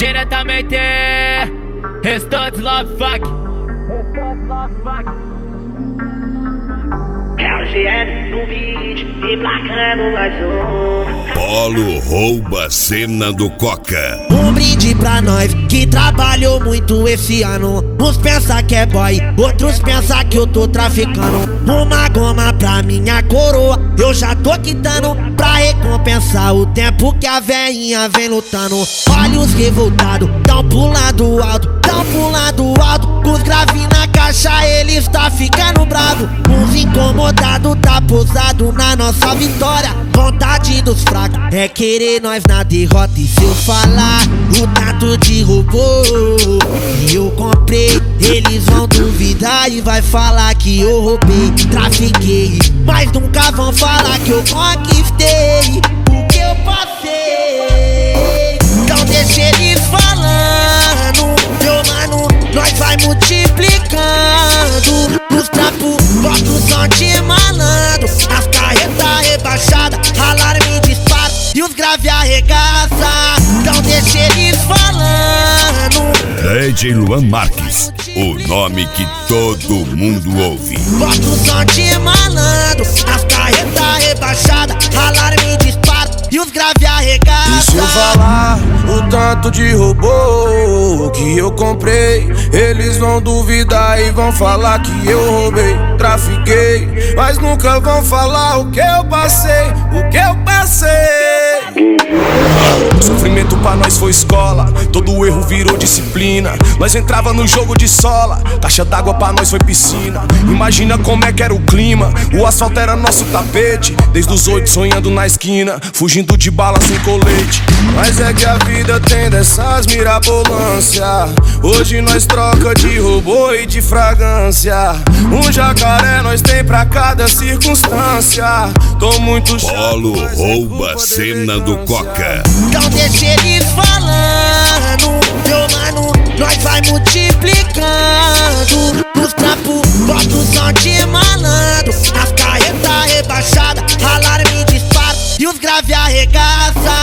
Diretamente Restante Love Fuck. LGN no vídeo, emplacando mais um. Polo rouba a cena do Coca. Um brinde pra nós que trabalhou muito esse ano. Uns pensa que é boy, outros pensa que eu tô traficando. Uma goma pra minha coroa, eu já tô quitando, pra recompensar o tempo que a velhinha vem lutando. Olhos revoltados, tão pulando alto, tão pulando alto. Com os graves na caixa, ele está ficando bravo. Uns incomodados, tá pousado na nossa vitória. Vontade dos fracos é querer nós na derrota. E se eu falar o tanto de robô que eu comprei, eles vão duvidar e vai falar que eu roubei, trafiquei, mas nunca vão falar que eu conquistei o que eu passei. Então deixa eles falando, meu mano, nós vai multiplicando. Os trapos, bota o som de malandro, as carretas rebaixadas, alarme dispara e os grave arregaça. Então deixa eles falando. DJ Luan Marques, o nome que todo mundo ouve. Bota o som de malandro, as carretas rebaixadas, alarme dispara e os grave arregaça. E se eu falar o tanto de robô que eu comprei, eles vão duvidar e vão falar que eu roubei, trafiquei, mas nunca vão falar o que eu passei, o que eu passei. Sofrimento pra nós foi escola, todo erro virou disciplina. Nós entrava no jogo de sola, caixa d'água pra nós foi piscina. Imagina como é que era o clima, o asfalto era nosso tapete. Desde os 8 sonhando na esquina, fugindo de bala sem colete. Mas é que a vida tem dessas mirabolância. Hoje nós troca de robô e de fragrância. Um jacaré nós tem pra cada circunstância. Tô muito chato, Polo rouba a cena do Coca. Então deixa eles falando, meu mano, nós vai multiplicando. Os trapos, bota o som de malandro, as carretas rebaixadas, alarme dispara e os grave arregaça.